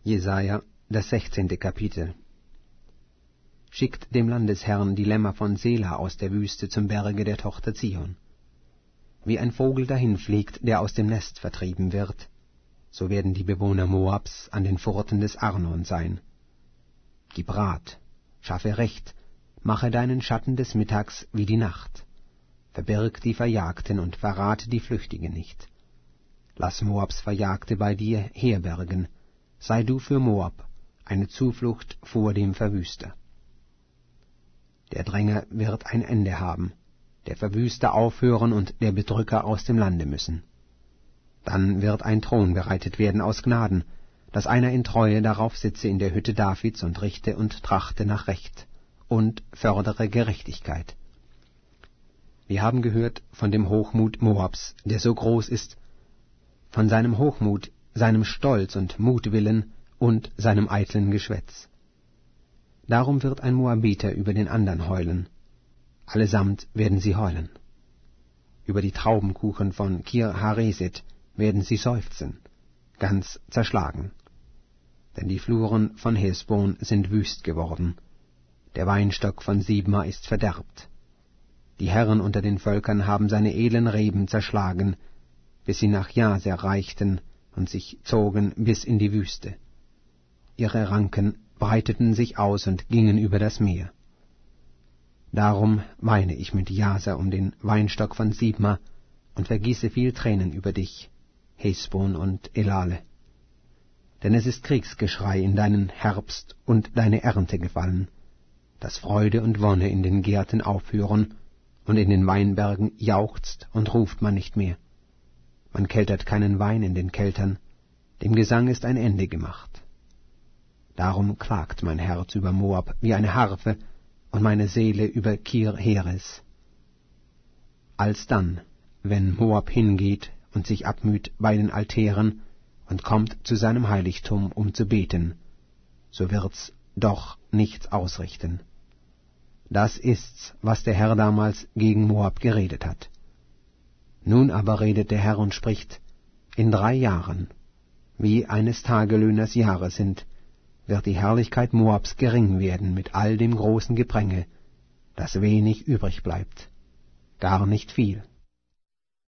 Jesaja, das 16. Kapitel. Schickt dem Landesherrn die Lämmer von Sela aus der Wüste zum Berge der Tochter Zion. Wie ein Vogel dahinfliegt, der aus dem Nest vertrieben wird, so werden die Bewohner Moabs an den Furten des Arnon sein. Gib Rat, schaffe Recht, mache deinen Schatten des Mittags wie die Nacht. Verbirg die Verjagten und verrate die Flüchtigen nicht. Lass Moabs Verjagte bei dir herbergen, sei du für Moab eine Zuflucht vor dem Verwüster. Der Dränger wird ein Ende haben, der Verwüster aufhören und der Bedrücker aus dem Lande müssen. Dann wird ein Thron bereitet werden aus Gnaden, dass einer in Treue darauf sitze in der Hütte Davids und richte und trachte nach Recht und fördere Gerechtigkeit. Wir haben gehört von dem Hochmut Moabs, der so groß ist, von seinem Hochmut, seinem Stolz und Mutwillen und seinem eitlen Geschwätz. Darum wird ein Moabiter über den andern heulen, allesamt werden sie heulen. Über die Traubenkuchen von Kir-Hareset werden sie seufzen, ganz zerschlagen. Denn die Fluren von Hesbon sind wüst geworden, der Weinstock von Sibma ist verderbt. Die Herren unter den Völkern haben seine edlen Reben zerschlagen, bis sie nach Jaser reichten und sich zogen bis in die Wüste. Ihre Ranken breiteten sich aus und gingen über das Meer. Darum weine ich mit Jaser um den Weinstock von Sibma und vergieße viel Tränen über dich, Hesbon und Elale. Denn es ist Kriegsgeschrei in deinen Herbst und deine Ernte gefallen, dass Freude und Wonne in den Gärten aufhören, und in den Weinbergen jauchzt und ruft man nicht mehr. Man keltert keinen Wein in den Keltern, dem Gesang ist ein Ende gemacht. Darum klagt mein Herz über Moab wie eine Harfe und meine Seele über Kir-Heres. Alsdann, wenn Moab hingeht und sich abmüht bei den Altären und kommt zu seinem Heiligtum, um zu beten, so wird's doch nichts ausrichten. Das ist's, was der Herr damals gegen Moab geredet hat. Nun aber redet der Herr und spricht, in 3 Jahren, wie eines Tagelöhners Jahre sind, wird die Herrlichkeit Moabs gering werden mit all dem großen Gepränge, dass wenig übrig bleibt, gar nicht viel.